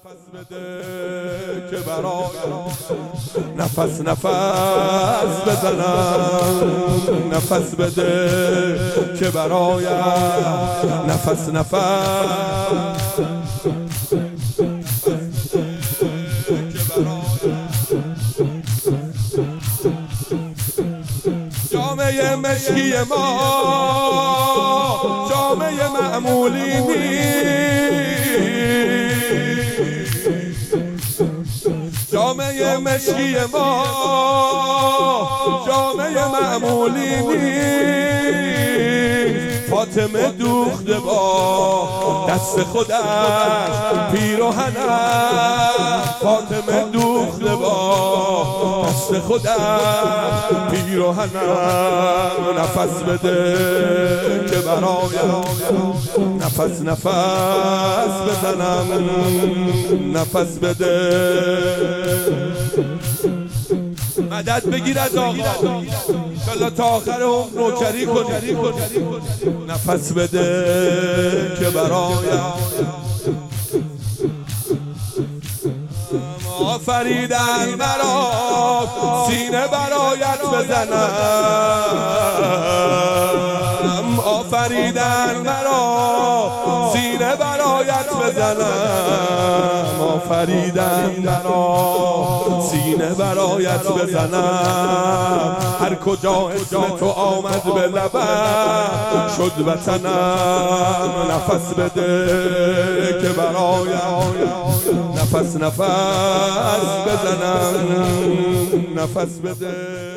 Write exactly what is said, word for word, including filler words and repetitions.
نفس بده که برایم نفس نفس بزنم، نفس بده که برایم نفس نفس جامعه مشکی ما جامعه معمولی نیست، جامعه مشکی ما جامعه معمولی نیست. فاطمه دوخته با دست خودش پیراهنم، فاطمه دوخته با دست خودش پیراهنم. نفس بده که برایم نفس نفس بزنم، نفس بده مدد بگیر از آقا انشالله تا آخر عمر نوکری کنی. نفس بده که برایم آفریدن مرا سینه برایت بزنم، آفریدن مرا سینه برایت بزنم، آفریدن مرا سینه برایت بزنم. هر کجا اسم تو آمد به لبم شد وطنم. نفس بده که برایم نفس نفس بزنم، نفس بده.